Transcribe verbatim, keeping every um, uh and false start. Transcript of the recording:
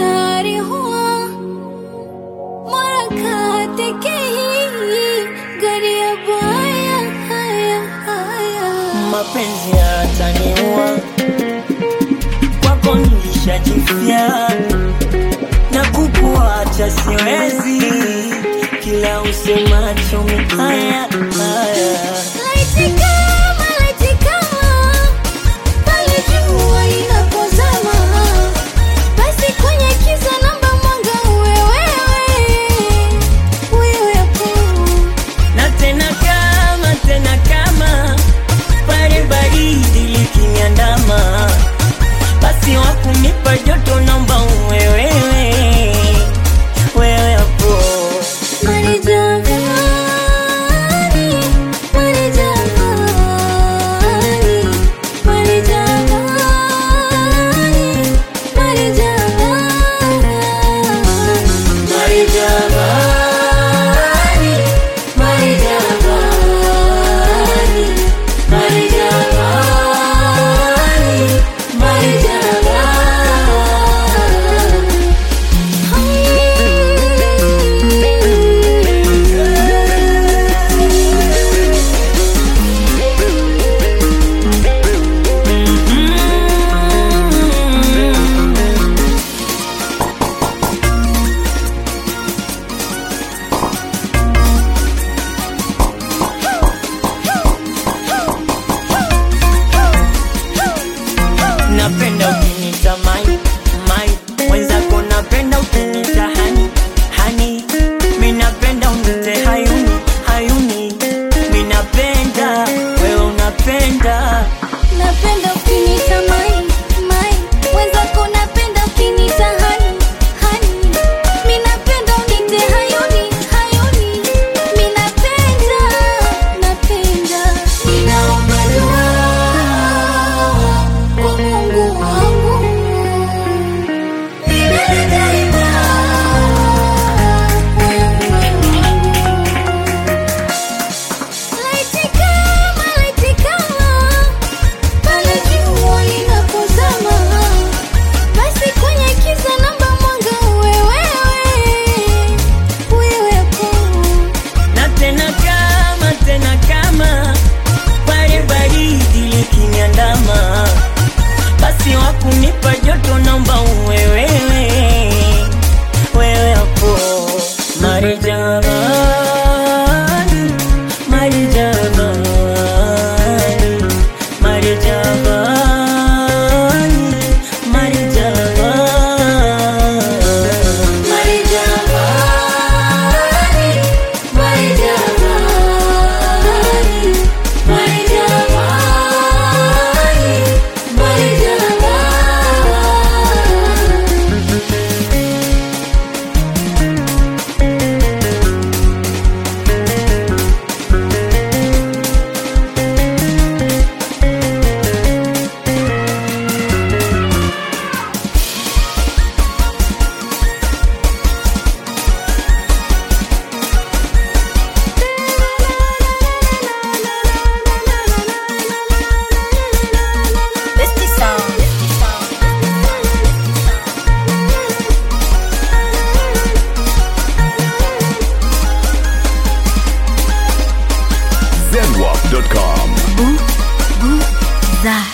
प्यार हुआ मुलाकात के ही गरीब आया आया आया mapenzi yataniua kwako nilishajifia na kukuacha siwezi kila usemacho haya haya laitika malaitika pale jua inapozama basi kwenye kiza namba mwanga wewe wewe hapo na tena kama tena kama pale baridi likiniandama basi wakunipa joto naomba wewe wewe hapo Marijabani, Marijabani, Marijabani, Marijabani, Marijabani, Marijabani, Marijabani, Marijabani. Napenda ukinita mai mai wenzako napenda ukinita hani hani mimi napenda unite hayuni hayuni mimi napenda wewe unapenda Napenda ukinita mai, mai wenzako napenda ukinita hani, hani mimi napenda unite hayuni, hayuni mimi napenda, napenda ninaomba dua kwa Mungu wangu milele daima wewe wangu laitika malaitika pale jua linapozama basi kwenye kiza namba mwanga wewe wewe hapo na tena kama tena kama pale baridi likiniandama basi wakunipa joto naomba wewe wewe hapo Marijabani Marijabani Marijabani Marijabani Marijabani, Marijabani, Marijabani, Marijabani. zenwap dot com. Boo, boo, za.